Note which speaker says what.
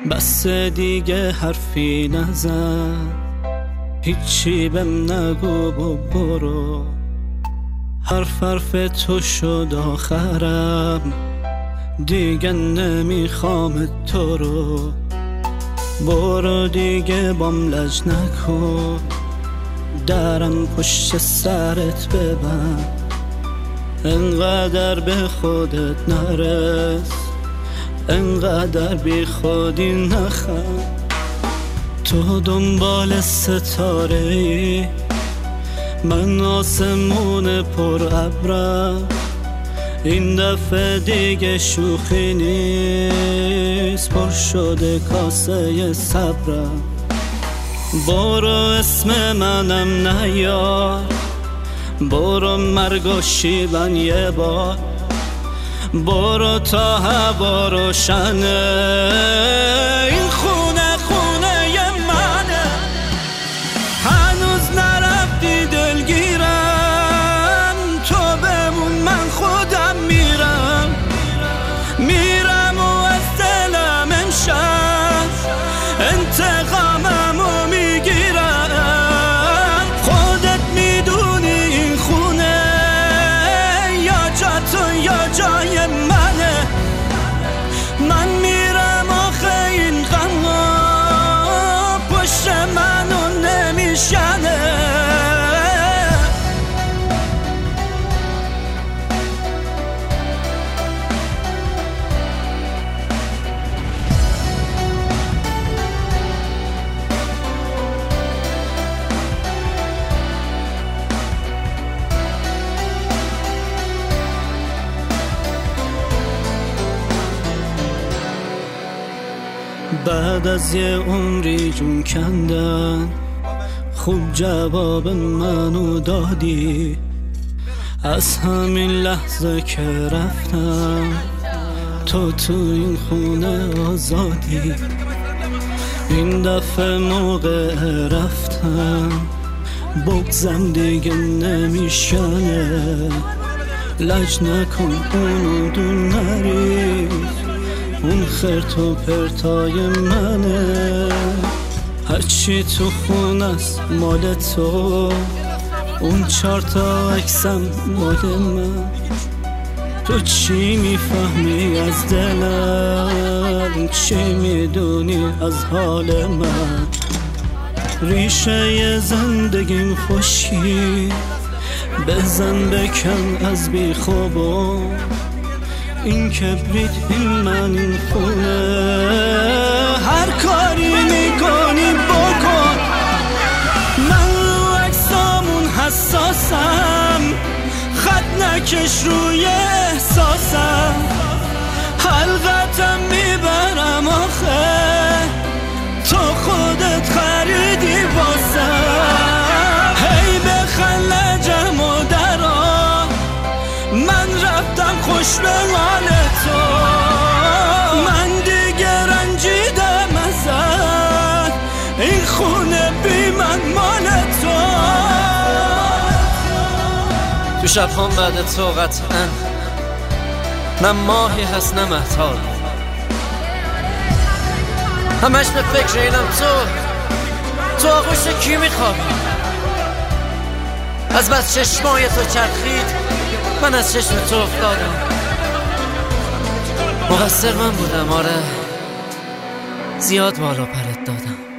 Speaker 1: بس دیگه حرفی نزن، هیچی بهم نگو و برو. حرف تو شد آخرم، دیگه نمیخوام تو رو. برو دیگه بام لج نکن، درم پشت سرت ببند. انقدر به خودت نرس، انقدر بی خودی نخند. تو دنبال ستاره ای، من آسمون پر ابرم. این دفعه دیگه شوخی نیست، پر شده کاسه صبرم. برو اسم منم نیار، برو مرگ و شیون یه بار. برو تا هوا روشنه، این خونه خونه ی منه. هنوز نرفتی دلگیرم، تو بمون من خودم میرم. میرم و از دلم امشب انتقاممو میگیرم. خودت میدونی این خونه یا جا تو یا جای منه. من میرم آخه این غما پشت منو نمیشنه. بعد از یه عمری جون کندن، خوب جواب منو دادی. از همین لحظه که رفتم، تو این خونه آزادی. این دفعه موقع رفتم، بغضم دیگه نمیشنه. لج نکن اونو دون نری، اون خرت و پرتای منه. هرچی تو خونست مال تو، اون 4 تا عکسم مال من. تو چی میفهمی از دلم، چی میدونی از حال من؟ ریشه زندگیم خوشی، بزن بکن از بی خوابم. این کبریت این من این خونه، هر کاری میکنی بکن. من رو عکسامون حساسم، خط نکش روی احساسم. حلقتم میبرم آخه، تو خودت خریدی واسم. هی بخلجم و درا، من رفتم خوش به مال تو. من دیگه رنجیدم ازت، این خونه بی من مال تو.
Speaker 2: تو شبهام بعد تو قطعا نه ماهی هست نه مهتاب، همش به فکر اینم تو آغوش کی میخوابی؟ از بس چشمای تو چرخید من از چشم تو افتادم. مقصر من بودم، آره زیاد بالا پرت دادم.